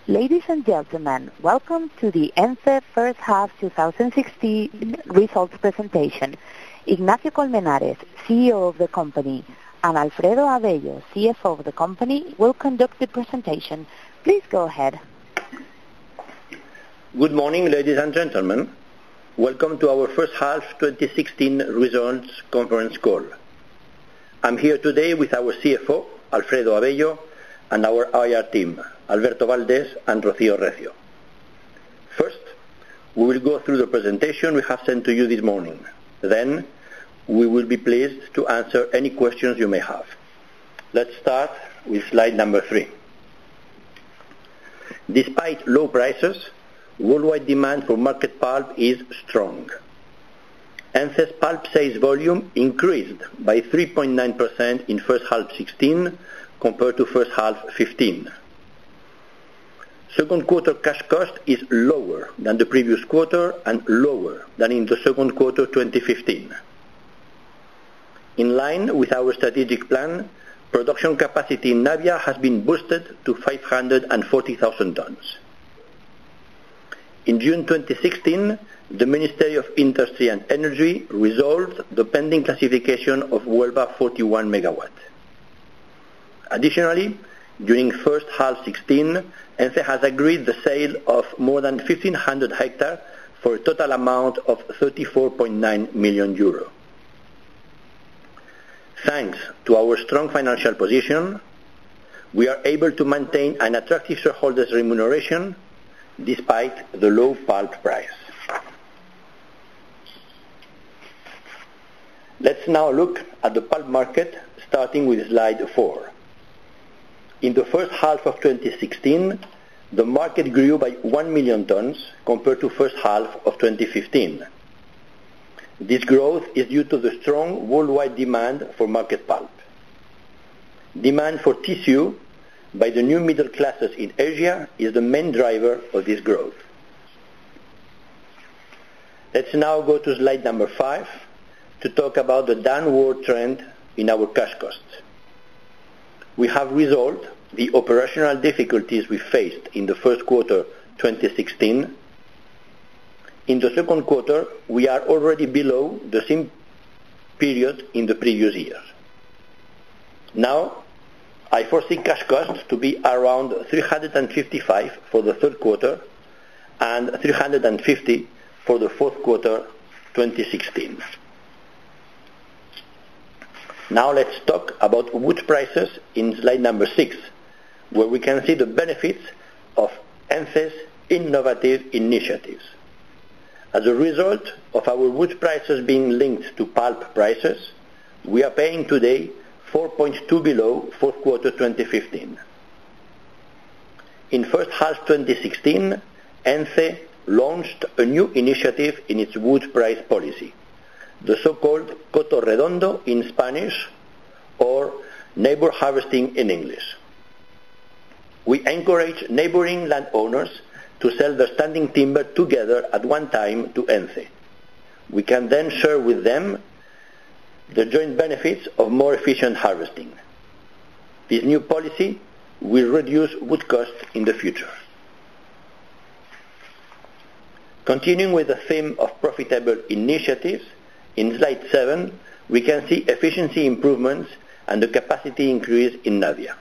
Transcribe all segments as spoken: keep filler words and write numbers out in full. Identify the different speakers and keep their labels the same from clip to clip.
Speaker 1: Ladies and gentlemen, welcome to the ENCE First Half twenty sixteen Results Presentation. Ignacio Colmenares, C E O of the company, and Alfredo Abello, C F O of the company, will conduct the presentation. Please go ahead.
Speaker 2: Good morning, ladies and gentlemen. Welcome to our First Half twenty sixteen Results Conference Call. I'm here today with our C F O, Alfredo Abello, and our I R team, Alberto Valdés and Rocío Recio. First, we will go through the presentation we have sent to you this morning. Then, we will be pleased to answer any questions you may have. Let's start with slide number three. Despite low prices, worldwide demand for market pulp is strong. ENCE's pulp sales volume increased by three point nine percent in first half sixteen compared to first half fifteen. Second quarter cash cost is lower than the previous quarter and lower than in the second quarter twenty fifteen. In line with our strategic plan, production capacity in Navia has been boosted to five hundred forty thousand tons. In June twenty sixteen, the Ministry of Industry and Energy resolved the pending classification of Huelva forty-one megawatt. Additionally, during first half sixteen, ENCE has agreed the sale of more than fifteen hundred hectares for a total amount of thirty-four point nine million euro. Thanks to our strong financial position, we are able to maintain an attractive shareholders' remuneration despite the low pulp price. Let's now look at the pulp market, starting with slide four. In the first half of twenty sixteen, the market grew by one million tons compared to first half of twenty fifteen. This growth is due to the strong worldwide demand for market pulp. Demand for tissue by the new middle classes in Asia is the main driver of this growth. Let's now go to slide number five to talk about the downward trend in our cash costs. We have resolved the operational difficulties we faced in the first quarter twenty sixteen. In the second quarter, we are already below the same period in the previous year. Now, I foresee cash costs to be around three hundred fifty-five for the third quarter and three hundred fifty for the fourth quarter twenty sixteen. Now let's talk about wood prices in slide number six, where we can see the benefits of ENCE's innovative initiatives. As a result of our wood prices being linked to pulp prices, we are paying today four point two below fourth quarter twenty fifteen. In first half twenty sixteen, ENCE launched a new initiative in its wood price policy, the so-called Coto Redondo in Spanish, or neighbor harvesting in English. We encourage neighboring landowners to sell their standing timber together at one time to ENCE. We can then share with them the joint benefits of more efficient harvesting. This new policy will reduce wood costs in the future. Continuing with the theme of profitable initiatives, in slide seven, we can see efficiency improvements and the capacity increase in Navia.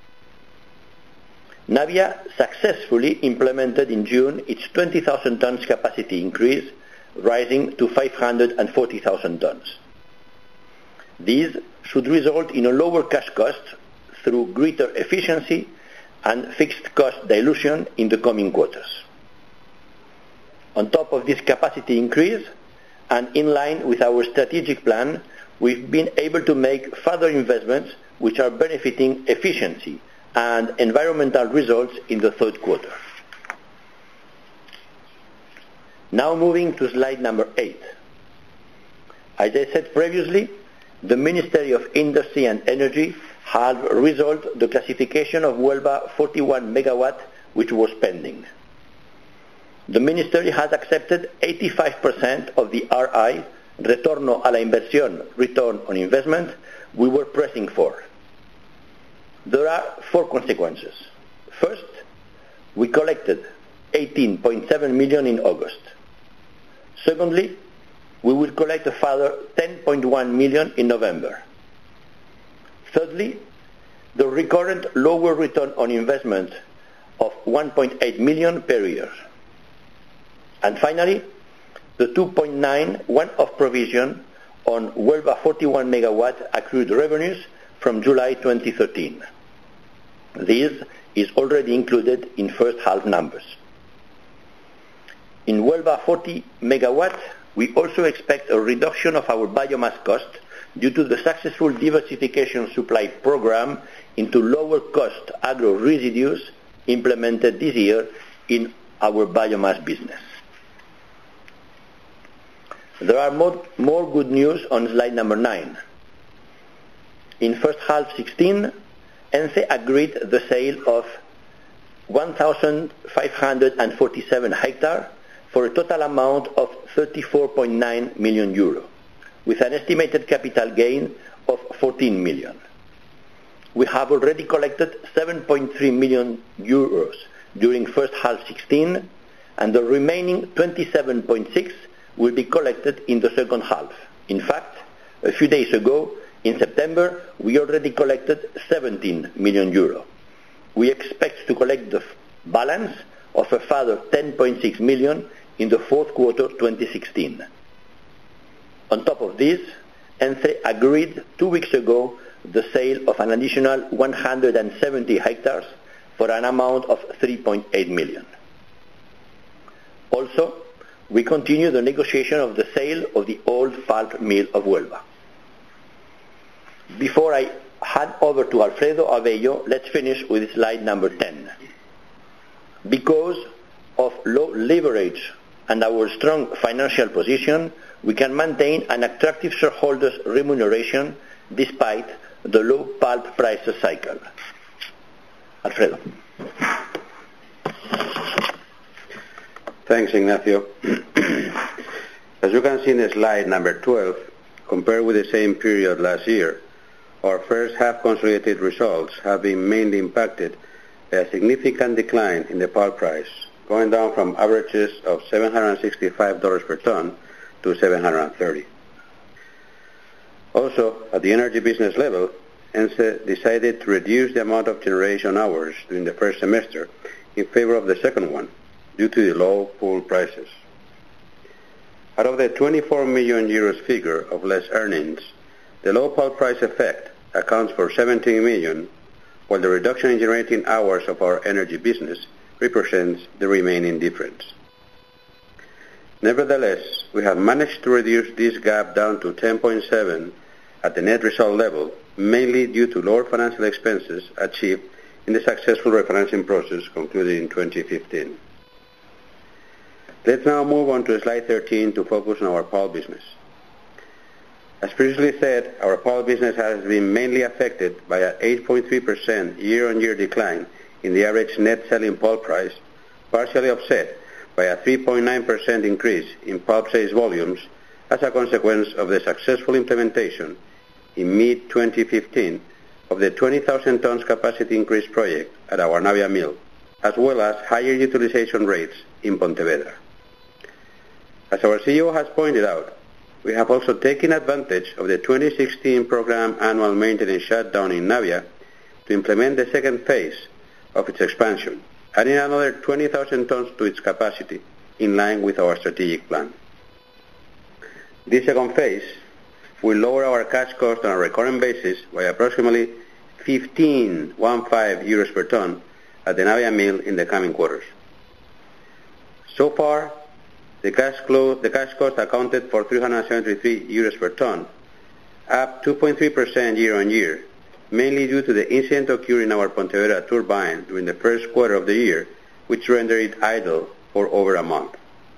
Speaker 2: Navia successfully implemented in June its twenty thousand tons capacity increase, rising to five hundred forty thousand tons. These should result in a lower cash cost through greater efficiency and fixed cost dilution in the coming quarters. On top of this capacity increase, and in line with our strategic plan, we've been able to make further investments which are benefiting efficiency and environmental results in the third quarter. Now moving to slide number eight. As I said previously, the Ministry of Industry and Energy has resolved the classification of Huelva forty-one megawatt, which was pending. The Ministry has accepted eighty-five percent of the R I, Retorno a la Inversión, return on investment, we were pressing for. There are four consequences. First, we collected eighteen point seven million in August. Secondly, we will collect a further ten point one million in November. Thirdly, the recurrent lower return on investment of one point eight million per year. And finally, the two point nine one-off provision on Huelva forty-one megawatt accrued revenues from July twenty thirteen. This is already included in first half numbers. In Huelva forty megawatt, we also expect a reduction of our biomass cost due to the successful diversification supply program into lower cost agro residues implemented this year in our biomass business. There are more, more good news on slide number nine. In first half sixteen, ENCE agreed the sale of one thousand five hundred forty-seven hectares for a total amount of thirty-four point nine million euro, with an estimated capital gain of fourteen million. We have already collected seven point three million euros during first half sixteen, and the remaining twenty-seven point six will be collected in the second half. In fact, a few days ago, in September, we already collected seventeen million euro. We expect to collect the balance of a further ten point six million in the fourth quarter twenty sixteen. On top of this, ENCE agreed two weeks ago the sale of an additional one hundred seventy hectares for an amount of three point eight million. Also, we continue the negotiation of the sale of the old pulp mill of Huelva. Before I hand over to Alfredo Abello, let's finish with slide number ten. Because of low leverage and our strong financial position, we can maintain an attractive shareholders' remuneration despite the low pulp prices cycle. Alfredo.
Speaker 3: Thanks, Ignacio. As you can see in slide number twelve, compared with the same period last year, our first half consolidated results have been mainly impacted by a significant decline in the pulp price, going down from averages of seven hundred sixty-five dollars per ton to seven hundred thirty. Also, at the energy business level, ENCE decided to reduce the amount of generation hours during the first semester in favor of the second one, due to the low pool prices. Out of the twenty-four million euros figure of less earnings, the low pulp price effect accounts for seventeen million, while the reduction in generating hours of our energy business represents the remaining difference. Nevertheless, we have managed to reduce this gap down to ten point seven at the net result level, mainly due to lower financial expenses achieved in the successful refinancing process concluded in twenty fifteen. Let's now move on to slide thirteen to focus on our pulp business. As previously said, our pulp business has been mainly affected by an eight point three percent year-on-year decline in the average net selling pulp price, partially offset by a three point nine percent increase in pulp sales volumes as a consequence of the successful implementation in mid twenty fifteen of the twenty thousand tons capacity increase project at our Navia mill, as well as higher utilization rates in Pontevedra. As our C E O has pointed out, we have also taken advantage of the twenty sixteen program annual maintenance shutdown in Navia to implement the second phase of its expansion, adding another twenty thousand tons to its capacity in line with our strategic plan. This second phase will lower our cash cost on a recurrent basis by approximately fifteen euros per ton at the Navia mill in the coming quarters. So far, The cash, flow, the cash cost accounted for three hundred seventy-three euros per ton, up two point three percent year-on-year, mainly due to the incident occurring in our Pontevedra turbine during the first quarter of the year, which rendered it idle for over a month.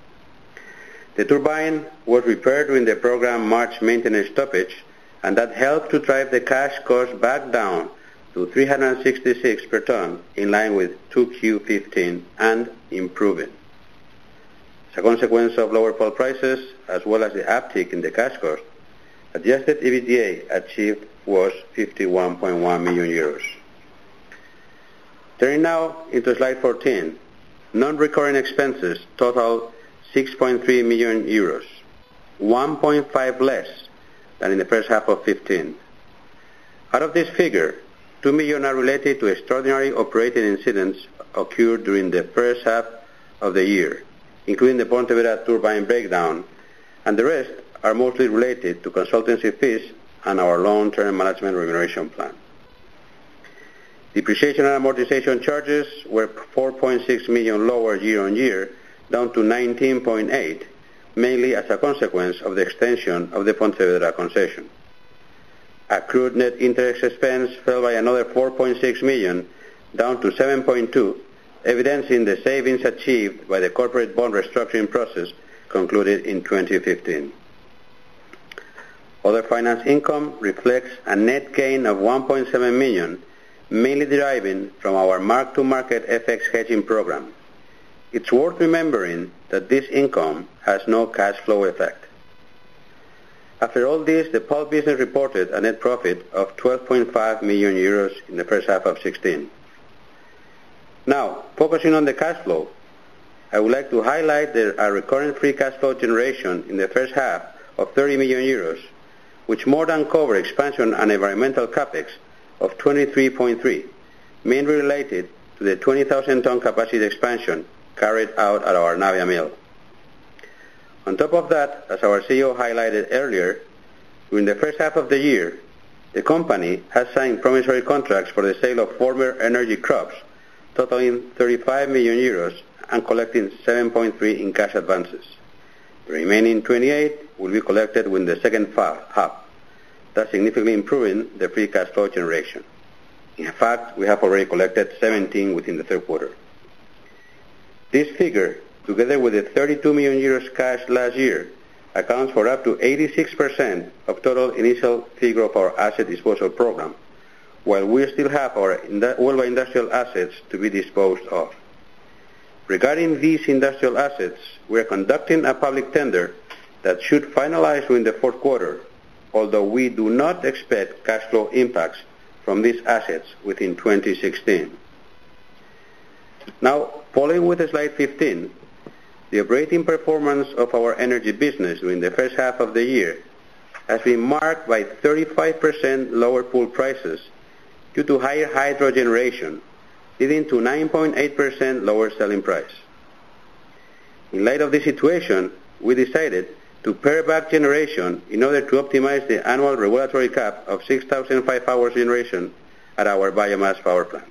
Speaker 3: The turbine was repaired during the program March maintenance stoppage, and that helped to drive the cash cost back down to three hundred sixty-six per ton, in line with two Q fifteen, and improving. As a consequence of lower pulp prices, as well as the uptick in the cash cost, adjusted EBITDA achieved was fifty-one point one million euros. Turning now into slide fourteen, non-recurring expenses total six point three million euros, one point five less than in the first half of fifteen. Out of this figure, two million are related to extraordinary operating incidents occurred during the first half of the year, including the Pontevedra turbine breakdown, and the rest are mostly related to consultancy fees and our long-term management remuneration plan. Depreciation and amortization charges were four point six million lower year-on-year, down to nineteen point eight, mainly as a consequence of the extension of the Pontevedra concession. Accrued net interest expense fell by another four point six million, down to seven point two, evidencing the savings achieved by the corporate bond restructuring process concluded in twenty fifteen. Other finance income reflects a net gain of one point seven million, mainly deriving from our mark-to-market F X hedging program. It's worth remembering that this income has no cash flow effect. After all this, the pulp business reported a net profit of twelve point five million euros in the first half of sixteen. Now, focusing on the cash flow, I would like to highlight that our recurrent free cash flow generation in the first half of thirty million euros, which more than covered expansion and environmental capex of twenty-three point three, mainly related to the twenty thousand ton capacity expansion carried out at our Navia mill. On top of that, as our C E O highlighted earlier, during the first half of the year, the company has signed promissory contracts for the sale of former energy crops, totaling thirty-five million euros and collecting seven point three in cash advances. The remaining twenty-eight will be collected within the second half, thus significantly improving the free cash flow generation. In fact, we have already collected seventeen within the third quarter. This figure, together with the thirty-two million euros cash last year, accounts for up to eighty-six percent of total initial figure of our asset disposal program, while we still have our Huelva industrial assets to be disposed of. Regarding these industrial assets, we are conducting a public tender that should finalize during the fourth quarter, although we do not expect cash flow impacts from these assets within twenty sixteen. Now, following with slide fifteen, the operating performance of our energy business during the first half of the year has been marked by thirty-five percent lower pool prices due to higher hydro generation, leading to nine point eight percent lower selling price. In light of this situation, we decided to pare back generation in order to optimize the annual regulatory cap of six thousand five hours generation at our biomass power plants.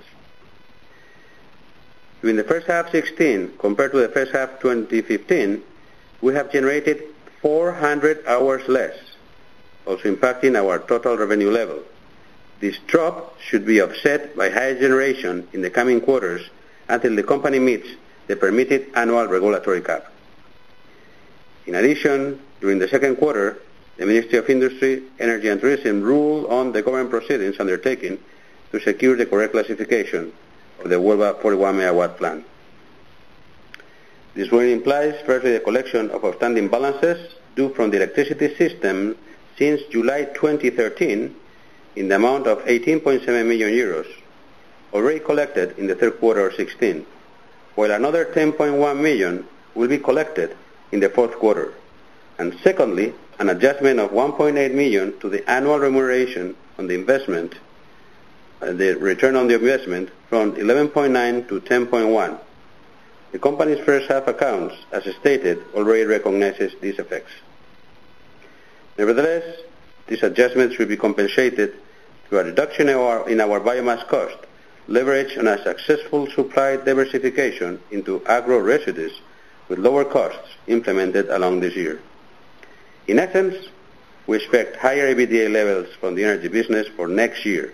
Speaker 3: During the first half sixteen, compared to the first half twenty fifteen, we have generated four hundred hours less, also impacting our total revenue level. This drop should be offset by higher generation in the coming quarters until the company meets the permitted annual regulatory cap. In addition, during the second quarter, the Ministry of Industry, Energy and Tourism ruled on the government proceedings undertaken to secure the correct classification of the Huelva forty-one megawatt plant. This ruling implies, firstly, the collection of outstanding balances due from the electricity system since July twenty thirteen in the amount of eighteen point seven million euros, already collected in the third quarter of sixteen, while another ten point one million will be collected in the fourth quarter. And secondly, an adjustment of one point eight million to the annual remuneration on the investment, uh, the return on the investment, from eleven point nine to ten point one. The company's first half accounts, as stated, already recognizes these effects. Nevertheless, these adjustments will be compensated through a reduction in our, in our biomass cost, leveraged on a successful supply diversification into agro residues with lower costs implemented along this year. In essence, we expect higher E B D A levels from the energy business for next year.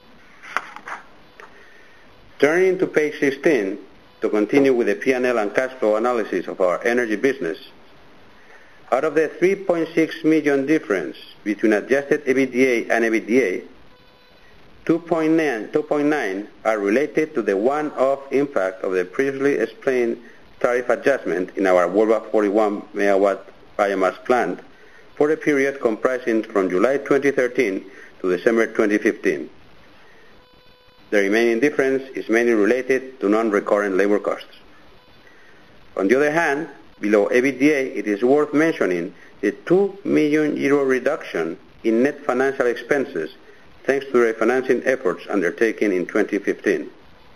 Speaker 3: Turning to page sixteen, to continue with the P and L and cash flow analysis of our energy business, out of the three point six million difference between adjusted E B D A and E B D A, two point nine are related to the one-off impact of the previously explained tariff adjustment in our Huelva forty-one megawatt biomass plant for a period comprising from July twenty thirteen to December twenty fifteen. The remaining difference is mainly related to non-recurrent labor costs. On the other hand, below EBITDA, it is worth mentioning the two million euro reduction in net financial expenses thanks to the refinancing efforts undertaken in twenty fifteen.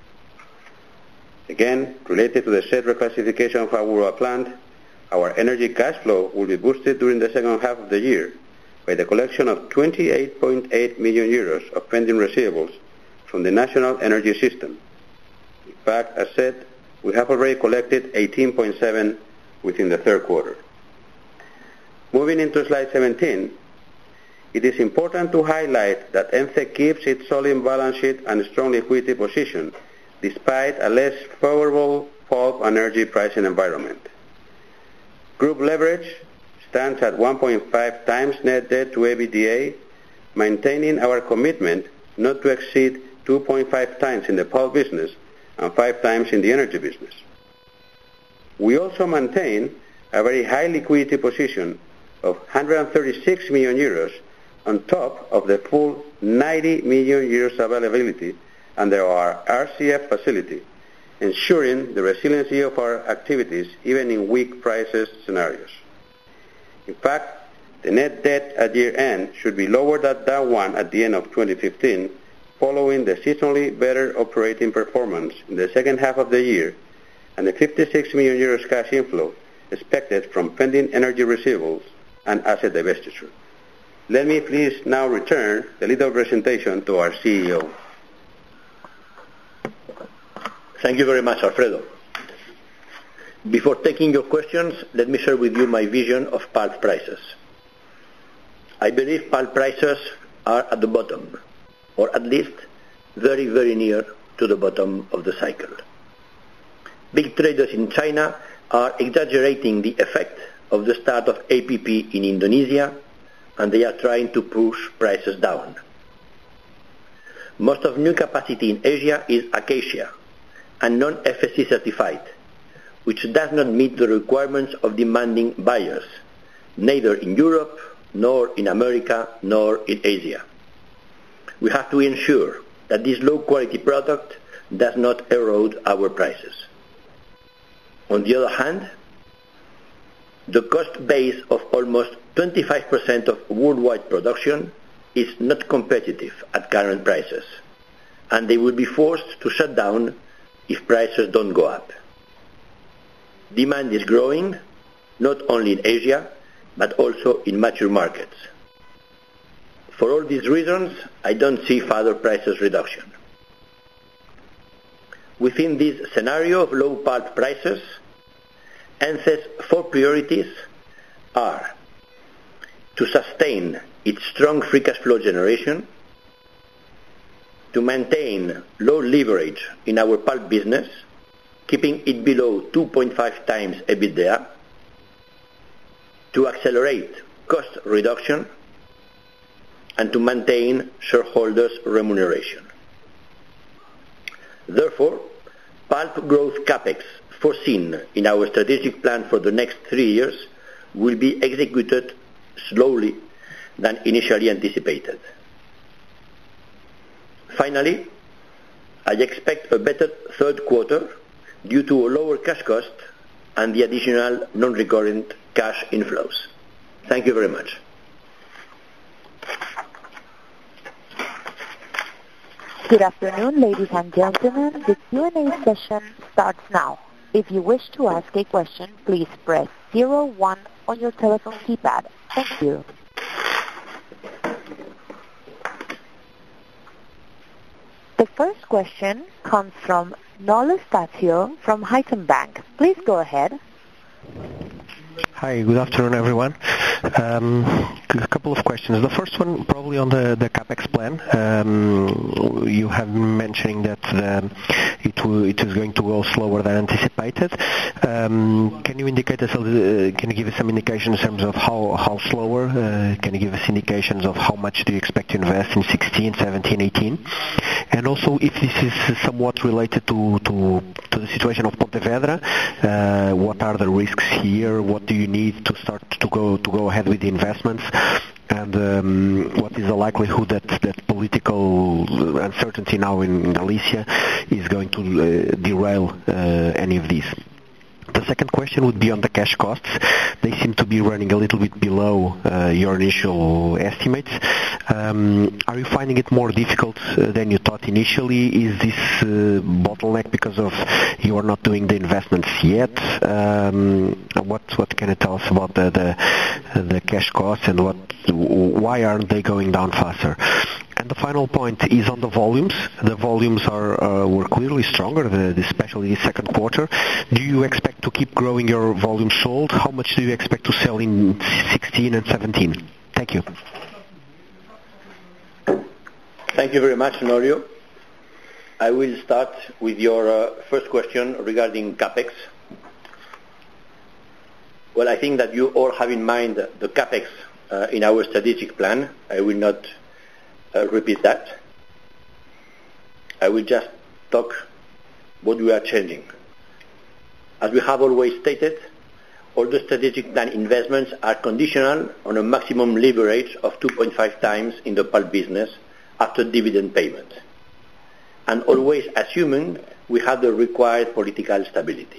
Speaker 3: Again, related to the said reclassification of our plant, our energy cash flow will be boosted during the second half of the year by the collection of twenty-eight point eight million euros of pending receivables from the national energy system. In fact, as said, we have already collected eighteen point seven within the third quarter. Moving into slide seventeen, it is important to highlight that ENCE keeps its solid balance sheet and strong liquidity position despite a less favorable pulp and energy pricing environment. Group leverage stands at one point five times net debt to EBITDA, maintaining our commitment not to exceed two point five times in the pulp business and five times in the energy business. We also maintain a very high liquidity position of one hundred thirty-six million euros on top of the full ninety million euros availability under our R C F facility, ensuring the resiliency of our activities even in weak prices scenarios. In fact, the net debt at year-end should be lower than that one at the end of twenty fifteen, following the seasonally better operating performance in the second half of the year and the fifty-six million euros cash inflow expected from pending energy receivables and asset divestiture. Let me please now return the lead of presentation to our C E O.
Speaker 2: Thank you very much, Alfredo. Before taking your questions, let me share with you my vision of pulp prices. I believe pulp prices are at the bottom, or at least very, very near to the bottom of the cycle. Big traders in China are exaggerating the effect of the start of A P P in Indonesia, and they are trying to push prices down. Most of new capacity in Asia is acacia and non-F S C certified, which does not meet the requirements of demanding buyers, neither in Europe, nor in America, nor in Asia. We have to ensure that this low-quality product does not erode our prices. On the other hand, the cost base of almost twenty-five percent of worldwide production is not competitive at current prices, and they will be forced to shut down if prices don't go up. Demand is growing, not only in Asia, but also in mature markets. For all these reasons, I don't see further prices reduction. Within this scenario of low pulp prices, ENCE's four priorities are to sustain its strong free cash flow generation, to maintain low leverage in our pulp business, keeping it below two point five times EBITDA, to accelerate cost reduction, and to maintain shareholders' remuneration. Therefore, pulp growth capex foreseen in our strategic plan for the next three years will be executed slowly than initially anticipated. Finally, I expect a better third quarter due to a lower cash cost and the additional non-recurrent cash inflows. Thank you very much.
Speaker 1: Good afternoon, ladies and gentlemen. The Q and A session starts now. If you wish to ask a question, please press zero one on your telephone keypad. Thank you. The first question comes from Noel Estacio from Haitong Bank. Please go ahead.
Speaker 4: Hi, good afternoon, everyone. Um, a couple of questions. The first one probably on the, the CapEx plan. Um, you have been mentioning that the, it, will, it is going to go slower than anticipated. Um, can you indicate us, uh, can you give us some indication in terms of how, how slower? Uh, can you give us indications of how much do you expect to invest in sixteen, seventeen, eighteen? And also if this is somewhat related to, to, to the situation of Pontevedra, uh, what are the risks here? What do you need to start to go to go ahead with the investments? And um, what is the likelihood that, that political uncertainty now in Galicia is going to uh, derail uh, any of these? The The second question would be on the cash costs. They seem to be running a little bit below uh, your initial estimates. Um, are you finding it more difficult uh, than you thought initially? Is this uh, bottleneck because of you are not doing the investments yet? Um, what what can you tell us about the the, the cash costs and what why aren't they going down faster? And the final point is on the volumes. The volumes are uh, were clearly stronger, the, especially the second quarter. Do you expect to keep growing your volume sold? How much do you expect to sell in sixteen and seventeen? Thank you.
Speaker 2: Thank you very much, Honorio. I will start with your uh, first question regarding CapEx. Well, I think that you all have in mind the CapEx uh, in our strategic plan. I will not uh, repeat that. I will just talk what we are changing. As we have always stated, all the strategic plan investments are conditional on a maximum leverage of two point five times in the pulp business after dividend payment, and always assuming we have the required political stability.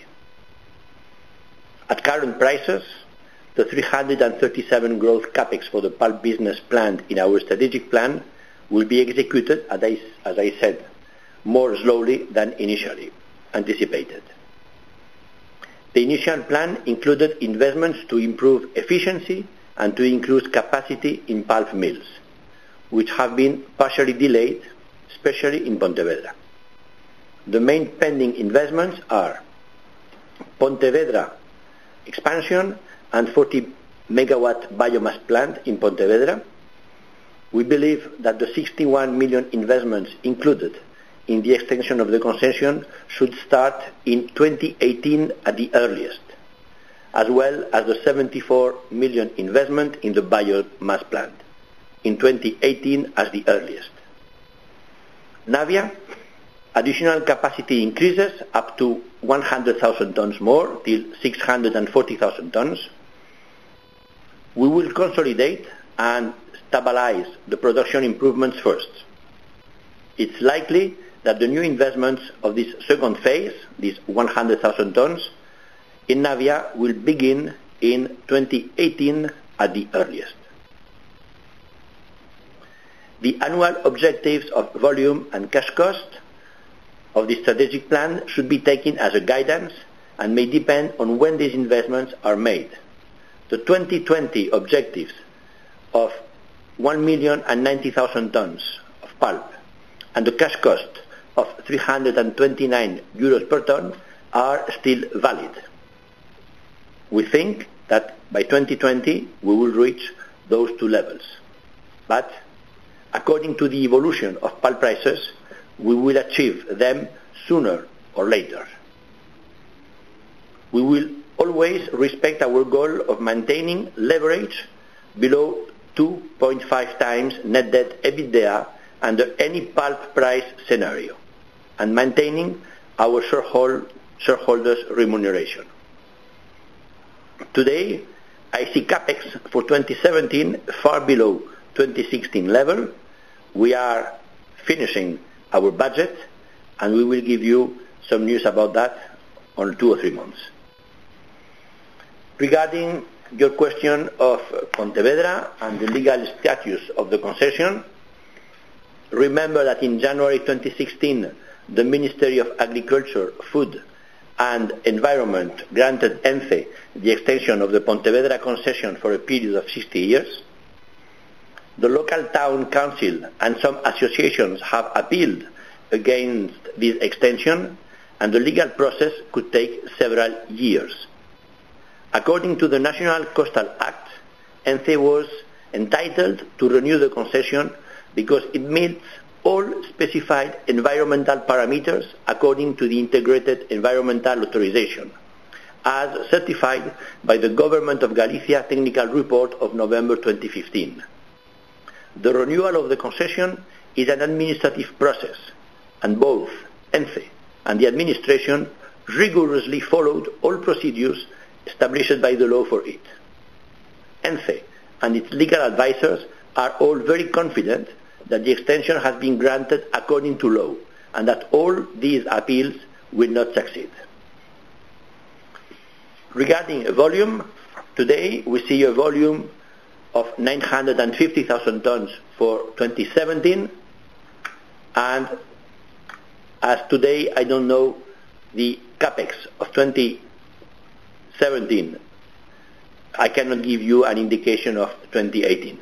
Speaker 2: At current prices, the three hundred thirty-seven growth CapEx for the pulp business planned in our strategic plan will be executed, as I, as I said, more slowly than initially anticipated. The initial plan included investments to improve efficiency and to increase capacity in pulp mills, which have been partially delayed, especially in Pontevedra. The main pending investments are Pontevedra expansion and forty megawatt biomass plant in Pontevedra. We believe that the sixty-one million investments included in the extension of the concession should start in twenty eighteen at the earliest, as well as the seventy-four million investment in the biomass plant in twenty eighteen as the earliest. Navia, additional capacity increases up to one hundred thousand tons more, till six hundred forty thousand tons. We will consolidate and stabilize the production improvements first. It's likely that the new investments of this second phase, these one hundred thousand tons, in Navia will begin in twenty eighteen at the earliest. The annual objectives of volume and cash cost of the strategic plan should be taken as a guidance and may depend on when these investments are made. The twenty twenty objectives of one million ninety thousand tons of pulp and the cash cost of three hundred twenty-nine euros per ton are still valid. We think that by twenty twenty we will reach those two levels. But according to the evolution of pulp prices, we will achieve them sooner or later. We will always respect our goal of maintaining leverage below two point five times net debt EBITDA under any pulp price scenario, and maintaining our sharehold, shareholders' remuneration. Today, I see CapEx for twenty seventeen far below twenty sixteen level. We are finishing our budget, and we will give you some news about that on two or three months. Regarding your question of Pontevedra and the legal status of the concession, remember that in January twenty sixteen, the Ministry of Agriculture, Food and Environment granted ENCE the extension of the Pontevedra concession for a period of sixty years. The local town council and some associations have appealed against this extension, and the legal process could take several years. According to the National Coastal Act, ENCE was entitled to renew the concession because it meets all specified environmental parameters according to the Integrated Environmental Authorization, as certified by the Government of Galicia Technical Report of November twenty fifteen. The renewal of the concession is an administrative process, and both ENCE and the administration rigorously followed all procedures established by the law for it. ENCE and its legal advisors are all very confident that the extension has been granted according to law, and that all these appeals will not succeed. Regarding volume, today we see a volume of nine hundred fifty thousand tons for twenty seventeen, and as today I don't know the capex of twenty seventeen, I cannot give you an indication of twenty eighteen.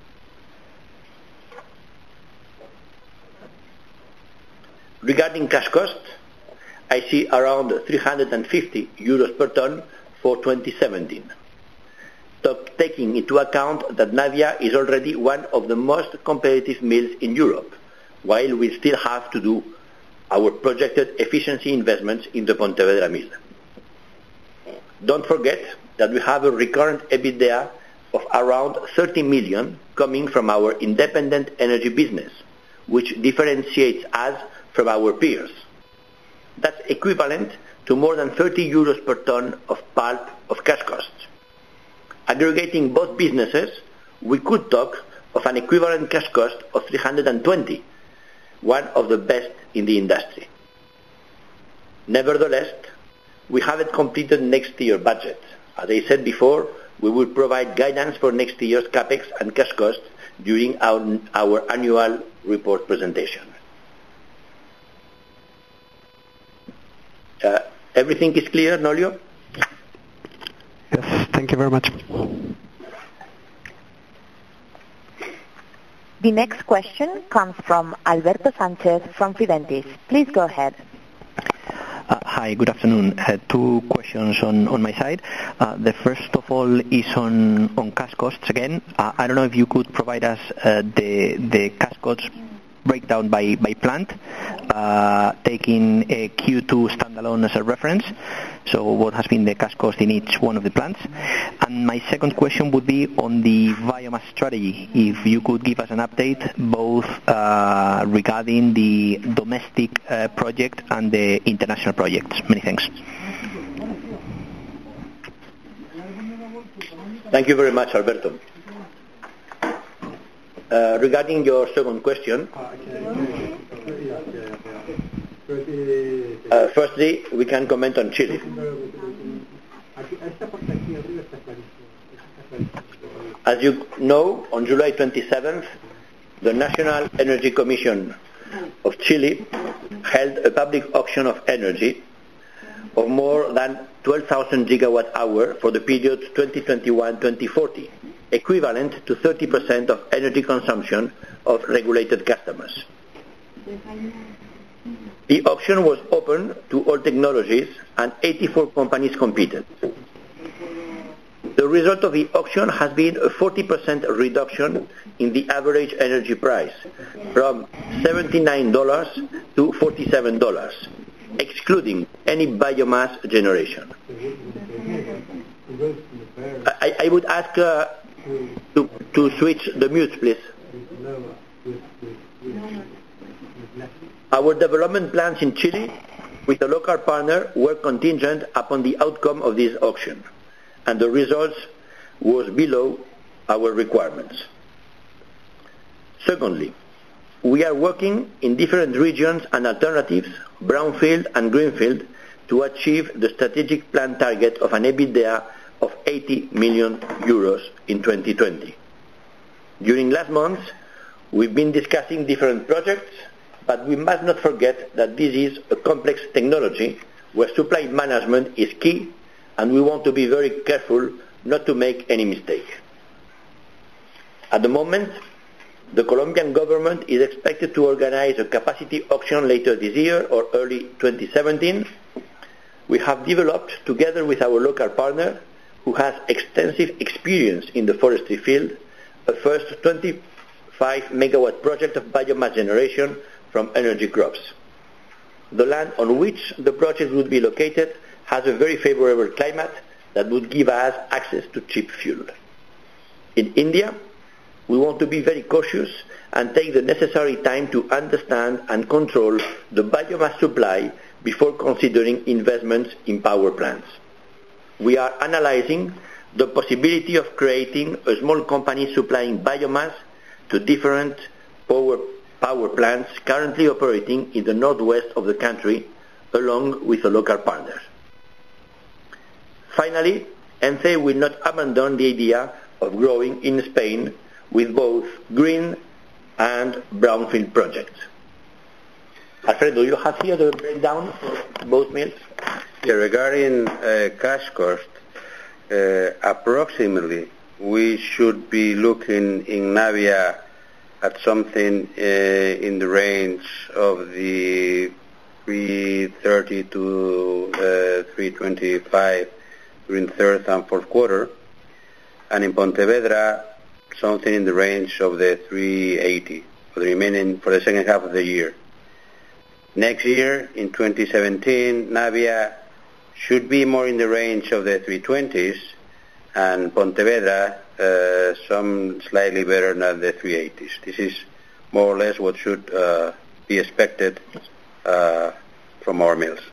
Speaker 2: Regarding cash cost, I see around three hundred fifty euros per ton for twenty seventeen. Taking into account that Navia is already one of the most competitive mills in Europe, while we still have to do our projected efficiency investments in the Pontevedra mill. Don't forget that we have a recurrent EBITDA of around thirty million coming from our independent energy business, which differentiates us from our peers. That's equivalent to more than thirty euros per ton of pulp of cash costs. Aggregating both businesses, we could talk of an equivalent cash cost of three hundred twenty, one of the best in the industry. Nevertheless, we haven't completed next year's budget. As I said before, we will provide guidance for next year's capex and cash costs during our, our annual report presentation. Uh, everything is clear, Nolio?
Speaker 4: Yes, thank you very much.
Speaker 1: The next question comes from Alberto Sanchez from Fidentis. Please go ahead.
Speaker 5: Uh, hi, good afternoon. Uh, two questions on, on my side. Uh, the first of all is on, on cash costs again. Uh, I don't know if you could provide us uh, the, the cash costs breakdown by, by plant, uh, taking a Q two standalone as a reference. So what has been the cash cost in each one of the plants? And my second question would be on the biomass strategy. If you could give us an update both uh, regarding the domestic uh, project and the international projects. Many thanks.
Speaker 2: Thank you very much, Alberto. Uh, regarding your second question, uh, firstly, we can comment on Chile. As you know, on July twenty-seventh, the National Energy Commission of Chile held a public auction of energy of more than twelve thousand gigawatt hour for the period twenty twenty-one to twenty forty. Equivalent to thirty percent of energy consumption of regulated customers. The auction was open to all technologies and eighty-four companies competed. The result of the auction has been a forty percent reduction in the average energy price from seventy-nine dollars to forty-seven dollars, excluding any biomass generation. I, I would ask uh, to, to switch the mute, please. Our development plans in Chile with a local partner were contingent upon the outcome of this auction, and the results was below our requirements. Secondly, we are working in different regions and alternatives, brownfield and greenfield, to achieve the strategic plan target of an EBITDA of eighty million euros in twenty twenty. During last months, we've been discussing different projects, but we must not forget that this is a complex technology where supply management is key, and we want to be very careful not to make any mistake. At the moment, the Colombian government is expected to organize a capacity auction later this year or early twenty seventeen. We have developed, together with our local partner, who has extensive experience in the forestry field, a first twenty-five megawatt project of biomass generation from energy crops. The land on which the project would be located has a very favorable climate that would give us access to cheap fuel. In India, we want to be very cautious and take the necessary time to understand and control the biomass supply before considering investments in power plants. We are analyzing the possibility of creating a small company supplying biomass to different power, power plants currently operating in the northwest of the country, along with a local partner. Finally, ENCE will not abandon the idea of growing in Spain with both green and brownfield projects. Alfredo, you have here the breakdown for both mills?
Speaker 3: Yeah, regarding uh, cash cost, uh, approximately we should be looking in Navia at something uh, in the range of the three thirty to uh, three twenty-five during third and fourth quarter, and in Pontevedra something in the range of the three eighty for the remaining for the second half of the year. Next year, in twenty seventeen, Navia should be more in the range of the three twenties, and Pontevedra uh, some slightly better than the three eighties. This is more or less what should uh, be expected uh, from our mills.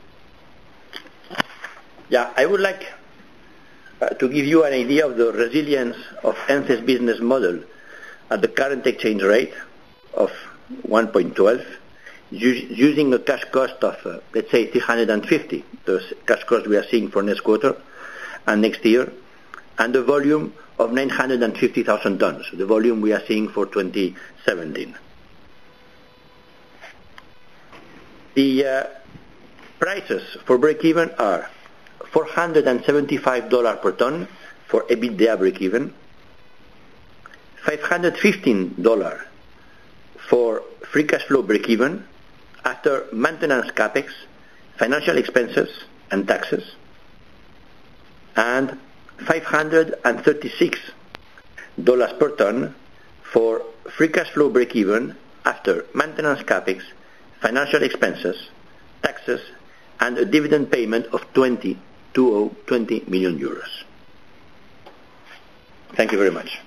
Speaker 2: Yeah, I would like uh, to give you an idea of the resilience of ENCE's business model at the current exchange rate of one point one two, using a cash cost of, uh, let's say, three hundred fifty, the cash cost we are seeing for next quarter and next year, and the volume of nine hundred fifty thousand tons, the volume we are seeing for twenty seventeen. The uh, prices for break-even are four hundred seventy-five dollars per ton for EBITDA break-even, five hundred fifteen dollars for free cash flow break-even after maintenance capex, financial expenses and taxes, and five hundred thirty-six dollars per ton for free cash flow break-even after maintenance capex, financial expenses, taxes, and a dividend payment of twenty million euros. Thank you very much.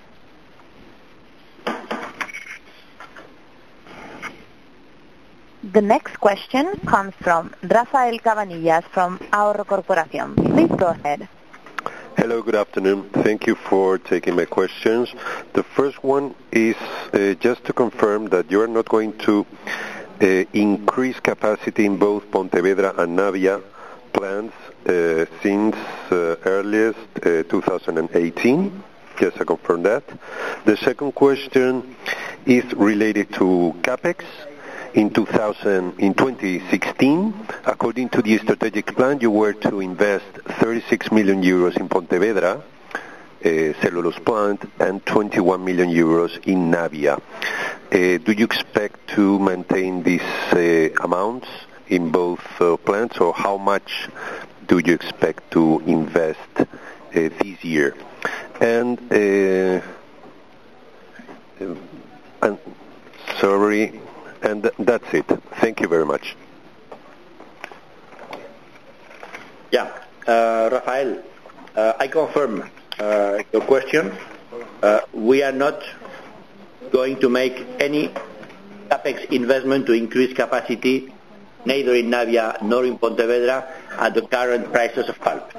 Speaker 1: The next question comes from Rafael Cabanillas from Ahorro Corporación. Please go ahead.
Speaker 6: Hello, good afternoon. Thank you for taking my questions. The first one is uh, just to confirm that you are not going to uh, increase capacity in both Pontevedra and Navia plants uh, since uh, earliest uh, two thousand eighteen. Yes, I confirm that. The second question is related to CAPEX. In two thousand, in twenty sixteen, according to the strategic plan, you were to invest thirty-six million euros in Pontevedra, uh, cellulose plant, and twenty-one million euros in Navia. Uh, do you expect to maintain these uh, amounts in both uh, plants, or how much do you expect to invest uh, this year? And, uh, and sorry. And th- that's it. Thank you very much.
Speaker 2: Yeah, uh, Rafael, uh, I confirm uh, your question. Uh, we are not going to make any CAPEX investment to increase capacity, neither in Navia nor in Pontevedra, at the current prices of pulp.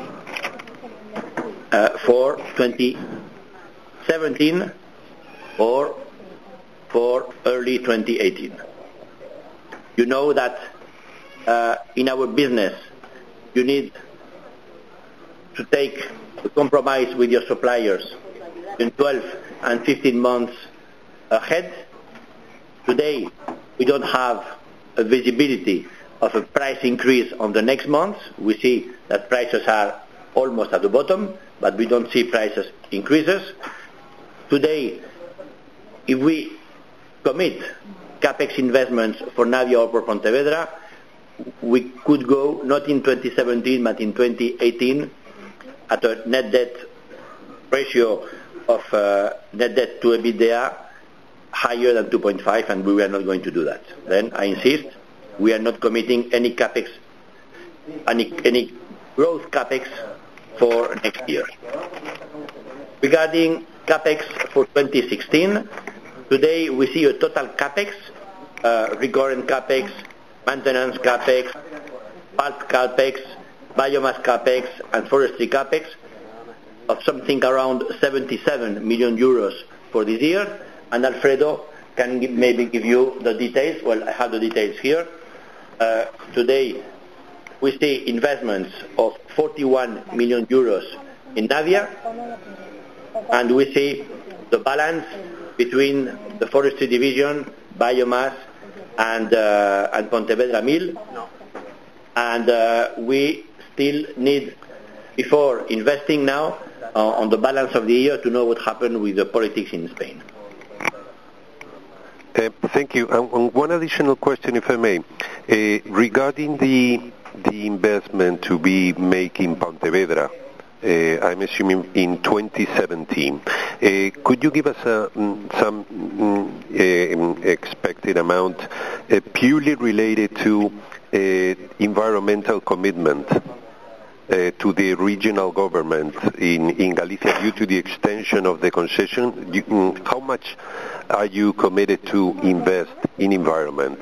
Speaker 2: Uh, for twenty seventeen or for early twenty eighteen. You know that uh, in our business you need to take a compromise with your suppliers in twelve and fifteen months ahead. Today we don't have a visibility of a price increase on the next month. We see that prices are almost at the bottom, but we don't see prices increases. Today, if we commit CAPEX investments for Navia or for Pontevedra, we could go not in twenty seventeen but in twenty eighteen at a net debt ratio of uh, net debt to EBITDA higher than two point five, and we are not going to do that. Then I insist, we are not committing any CAPEX, any, any growth CAPEX for next year. Regarding CAPEX for twenty sixteen, today we see a total CAPEX, uh, recurrent CAPEX, maintenance CAPEX, pulp CAPEX, biomass CAPEX, and forestry CAPEX of something around seventy-seven million euros for this year. And Alfredo can give, maybe give you the details. Well, I have the details here. Uh, today we see investments of forty-one million euros in Navia, and we see the balance between the forestry division, biomass, and, uh, and Pontevedra mill. And uh, we still need, before investing now uh, on the balance of the year, to know what happened with the politics in Spain.
Speaker 6: Uh, thank you. Um, one additional question, if I may. Uh, regarding the the investment to be made in Pontevedra, uh, I'm assuming in twenty seventeen. Uh, could you give us a, some uh, expected amount uh, purely related to uh, environmental commitment uh, to the regional government in, in Galicia due to the extension of the concession? You, how much are you committed to invest in environment?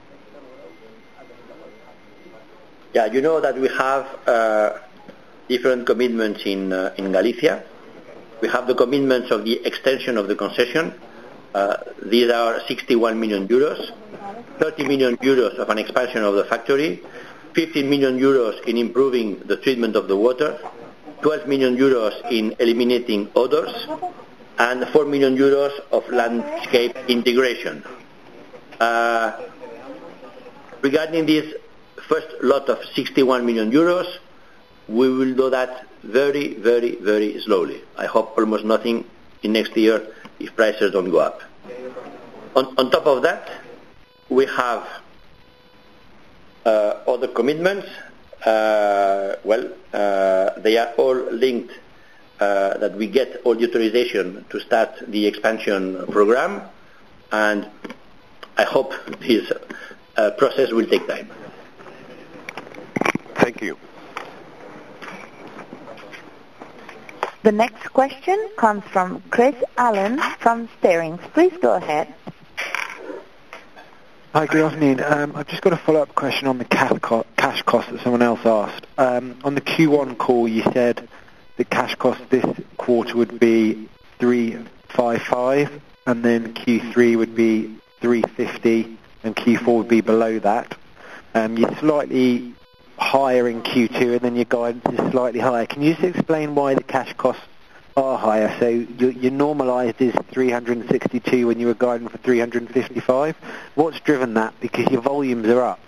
Speaker 2: Yeah, you know that we have uh, different commitments in uh, in Galicia. We have the commitments of the extension of the concession. Uh, these are sixty-one million euros, thirty million euros of an expansion of the factory, fifteen million euros in improving the treatment of the water, twelve million euros in eliminating odors, and four million euros of landscape integration. Uh, regarding this first lot of sixty-one million euros, we will do that very, very, very slowly. I hope almost nothing in next year if prices don't go up. On, on top of that, we have uh, other commitments. Uh, well, uh, they are all linked uh, that we get all the authorization to start the expansion program, and I hope this uh, process will take time.
Speaker 6: Thank you.
Speaker 1: The next question comes from Chris Allen from Stearings. Please go ahead.
Speaker 7: Hi, good afternoon. Um, I've just got a follow-up question on the cash, co- cash cost that someone else asked. Um, on the Q one call, you said the cash cost this quarter would be three fifty-five, and then Q three would be three fifty, and Q four would be below that. Um, you're slightly higher in Q two, and then your guidance is slightly higher. Can you just explain why the cash costs are higher? So your, your normalized is three hundred sixty-two when you were guiding for three hundred fifty-five. What's driven that? Because your volumes are up.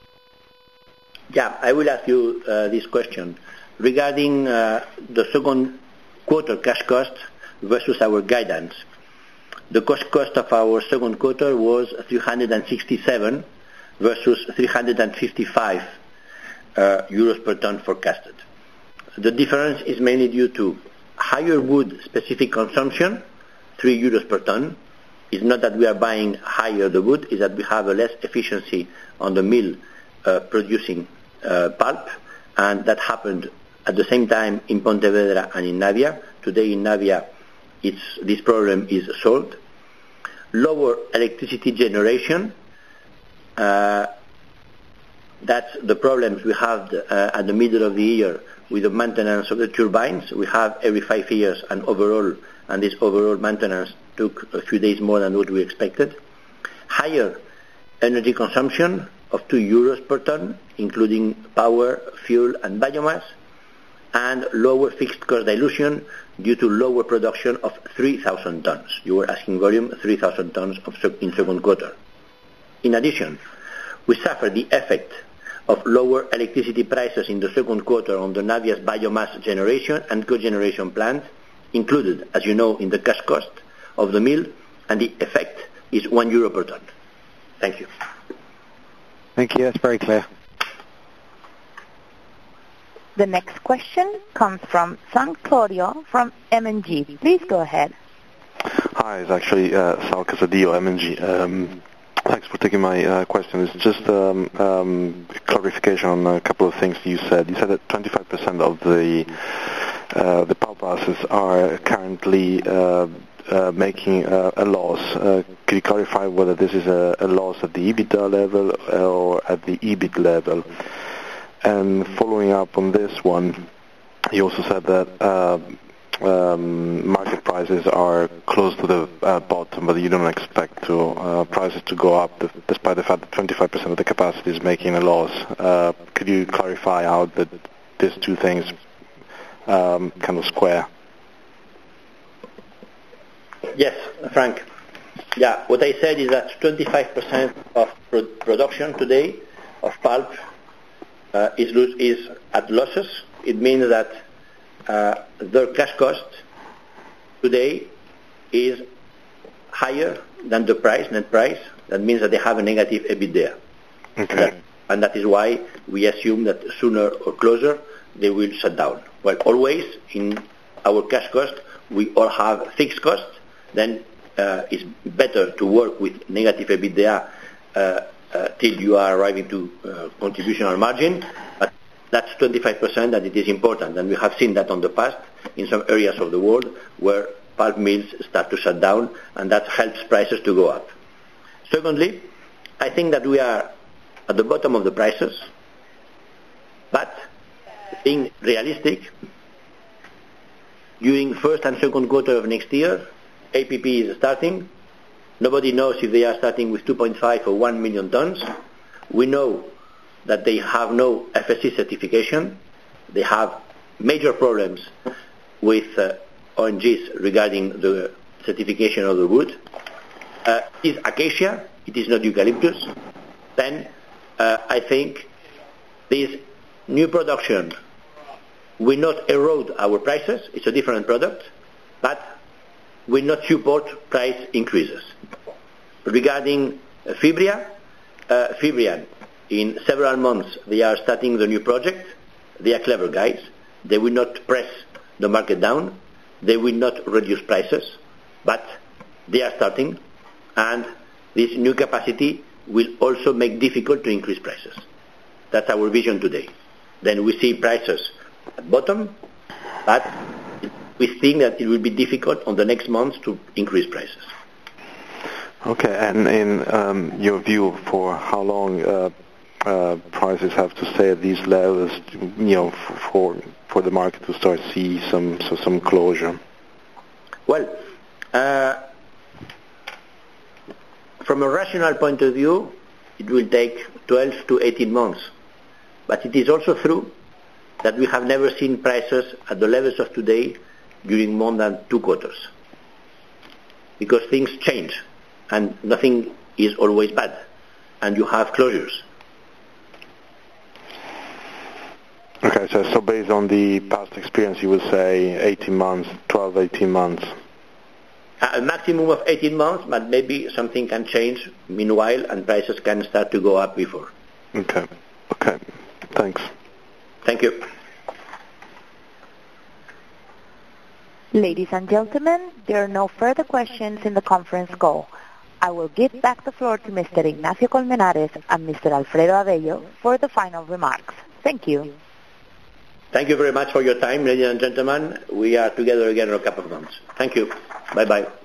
Speaker 2: Yeah, I will ask you uh, this question. Regarding uh, the second quarter cash cost versus our guidance, the cost cost of our second quarter was three hundred sixty-seven versus three hundred fifty-five uh, euros per ton forecasted. The difference is mainly due to higher wood specific consumption, three euros per ton. It's not that we are buying higher the wood, it's that we have a less efficiency on the mill uh, producing uh, pulp, and that happened at the same time in Pontevedra and in Navia. Today in Navia, it's, this problem is solved. Lower electricity generation, uh, that's the problems we have uh, at the middle of the year with the maintenance of the turbines. We have every five years an overall, and this overall maintenance took a few days more than what we expected. Higher energy consumption of two euros per ton, including power, fuel, and biomass, and lower fixed cost dilution due to lower production of three thousand tons. You were asking volume, three thousand tons of in second quarter. In addition, we suffered the effect of lower electricity prices in the second quarter on the Navia's biomass generation and cogeneration plant, included, as you know, in the cash cost of the mill, and the effect is one euro per ton. Thank you.
Speaker 7: Thank you, that's very clear.
Speaker 1: The next question comes from San Claudio from M and G. Please go ahead.
Speaker 8: Hi, it's actually uh, Sal Casadillo, M and G. Um, Thanks for taking my uh, question. It's just um, um, clarification on a couple of things you said. You said that twenty-five percent of the uh, the pulp houses are currently uh, uh, making uh, a loss. Uh, could you clarify whether this is a, a loss at the EBITDA level or at the E B I T level? And following up on this one, you also said that uh, Um, market prices are close to the uh, bottom, but you don't expect to uh, prices to go up despite the fact that twenty-five percent of the capacity is making a loss. Uh, could you clarify how the these two things um, kind of square?
Speaker 2: Yes, Frank. Yeah, what I said is that twenty-five percent of pro- production today of pulp uh, is, lo- is at losses. It means that uh, their cash cost today is higher than the price, net price. That means that they have a negative EBITDA.
Speaker 8: Okay.
Speaker 2: That, and that is why we assume that sooner or closer they will shut down. Well, always in our cash cost, we all have fixed costs. Then uh, it's better to work with negative EBITDA uh, uh, till you are arriving to uh, contributional margin. But that's twenty-five percent, and it is important. And we have seen that on the past in some areas of the world where pulp mills start to shut down, and that helps prices to go up. Secondly, I think that we are at the bottom of the prices, but being realistic, during first and second quarter of next year, A P P is starting. Nobody knows if they are starting with two point five or one million tons. We know that they have no F S C certification. They have major problems with uh, O N Gs regarding the certification of the wood. Uh, it is acacia, it is not eucalyptus. Then uh, I think this new production will not erode our prices. It's a different product, but will not support price increases. Regarding uh, Fibria, uh, Fibrian, in several months they are starting the new project. They are clever guys. They will not press the market down. They will not reduce prices, but they are starting, and this new capacity will also make difficult to increase prices. That's our vision today. Then we see prices at bottom, but we think that it will be difficult on the next months to increase prices.
Speaker 8: Okay, and in um, your view, for how long uh, uh, prices have to stay at these levels, you know, for for the market to start see some so some closure?
Speaker 2: Well, uh, from a rational point of view, it will take twelve to eighteen months. But it is also true that we have never seen prices at the levels of today during more than two quarters. Because things change, and nothing is always bad, and you have closures.
Speaker 8: Okay, so, so based on the past experience, you would say eighteen months, twelve, eighteen months?
Speaker 2: A maximum of eighteen months, but maybe something can change meanwhile, and prices can start to go up before.
Speaker 8: Okay, okay, thanks.
Speaker 2: Thank you.
Speaker 1: Ladies and gentlemen, there are no further questions in the conference call. I will give back the floor to Mister Ignacio Colmenares and Mister Alfredo Abello for the final remarks. Thank you.
Speaker 2: Thank you very much for your time, ladies and gentlemen. We are together again in a couple of months. Thank you. Bye-bye.